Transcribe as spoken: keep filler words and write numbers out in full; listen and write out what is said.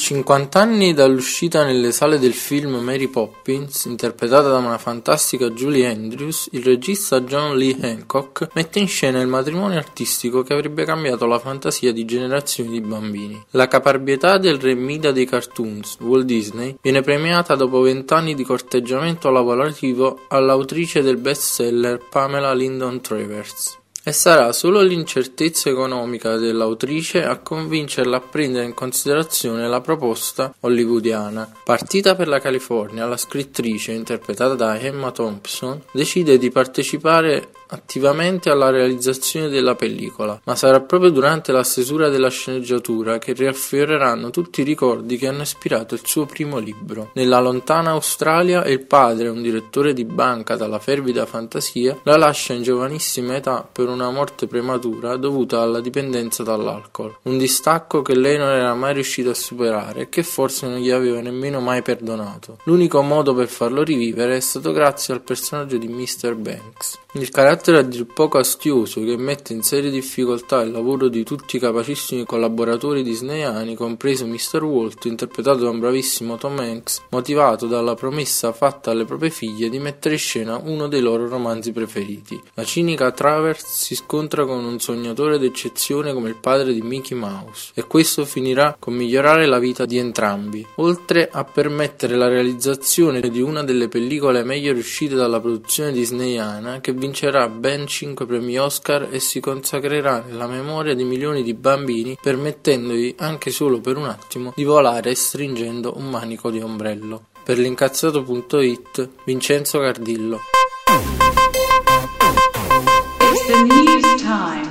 cinquanta anni dall'uscita nelle sale del film Mary Poppins, interpretata da una fantastica Julie Andrews, il regista John Lee Hancock mette in scena il matrimonio artistico che avrebbe cambiato la fantasia di generazioni di bambini. La caparbietà del re Mida dei cartoons, Walt Disney, viene premiata dopo vent'anni di corteggiamento lavorativo all'autrice del bestseller Pamela Lyndon Travers. E sarà solo l'incertezza economica dell'autrice a convincerla a prendere in considerazione la proposta hollywoodiana. Partita per la California, la scrittrice, interpretata da Emma Thompson, decide di partecipare attivamente alla realizzazione della pellicola, ma sarà proprio durante la stesura della sceneggiatura che riaffioreranno tutti i ricordi che hanno ispirato il suo primo libro. Nella lontana Australia, il padre, un direttore di banca dalla fervida fantasia, la lascia in giovanissima età per una morte prematura dovuta alla dipendenza dall'alcol, un distacco che lei non era mai riuscita a superare e che forse non gli aveva nemmeno mai perdonato. L'unico modo per farlo rivivere è stato grazie al personaggio di mister Banks. Il carattere a dir poco astioso che mette in serie difficoltà il lavoro di tutti i capacissimi collaboratori disneyani, compreso mister Walt, interpretato da un bravissimo Tom Hanks, motivato dalla promessa fatta alle proprie figlie di mettere in scena uno dei loro romanzi preferiti. La cinica Travers si scontra con un sognatore d'eccezione come il padre di Mickey Mouse, e questo finirà con migliorare la vita di entrambi, oltre a permettere la realizzazione di una delle pellicole meglio riuscite dalla produzione disneyana, che vincerà ben cinque premi Oscar e si consacrerà nella memoria di milioni di bambini, permettendogli anche solo per un attimo di volare stringendo un manico di ombrello. Per l'incazzato punto it, Vincenzo Cardillo. It's the news time.